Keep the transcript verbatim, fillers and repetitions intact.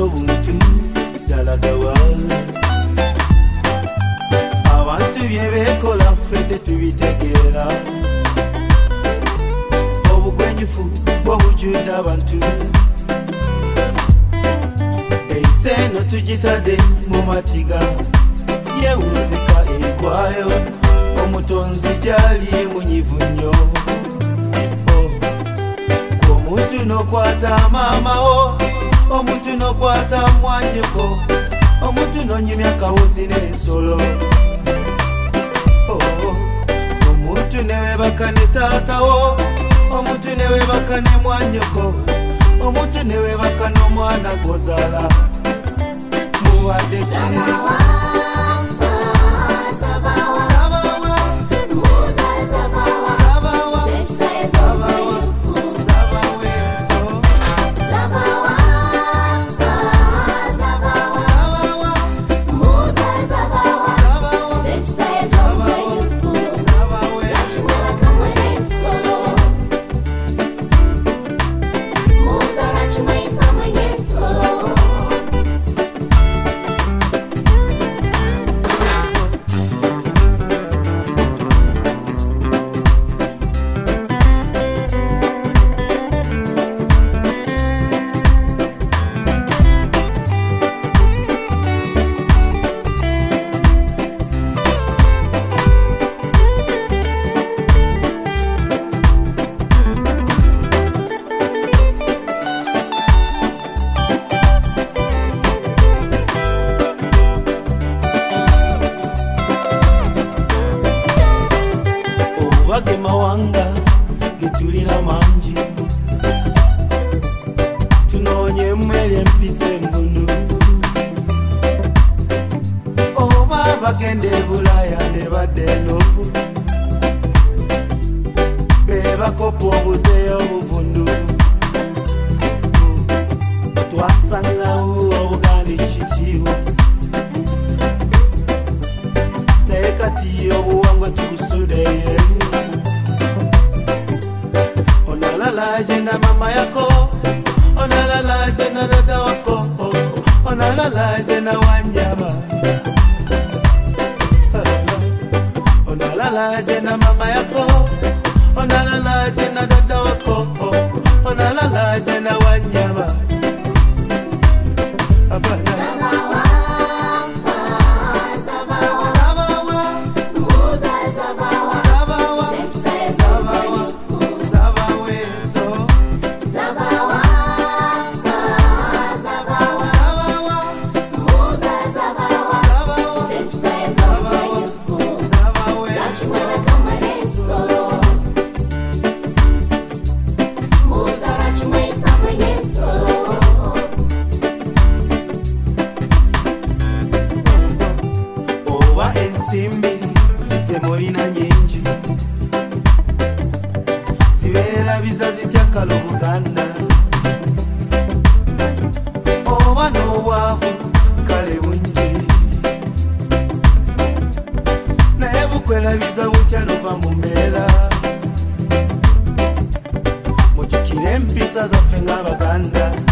ez'obuntu zalagawa abantu bye beekola ffe tetubitegeera obugwenyufu bw'obujjudde abantu ensi eno tugitadde mu matiga yeewunzika ekwayo omutonzi gy'ali munyivu nnyo omuntu n'okwata maamawo omuntu n'okwata mwanjeko omuntu n'onyumya akawuzi n'ensolo omuntu newebaka ne taatawo omuntu newebaka ne mwanjeko omuntu newebaka n'omwana gwozaala muwadde ki Wage mawanga getulina mangi tunoonye mmere empisa embunu oba bagende Bulaya ne badde eno bebakopa obuzeeyo obuvundu twasangawo Obuganda ekitiibwa naye kati obuwangwa tubusudeye onalala jena mama yako onalala jena dada wako onalala jena Wanjaba onalala jena mama yako onalala jena dada wako onalala jena Wanjaba abana ensimbi zemulina nyingi zibeera bizazi kalo Buganda oba n'obwavu kale bungi naye bukwerabiza butya nova mu mbeera mujjukire empisa zaffe ng'Abaganda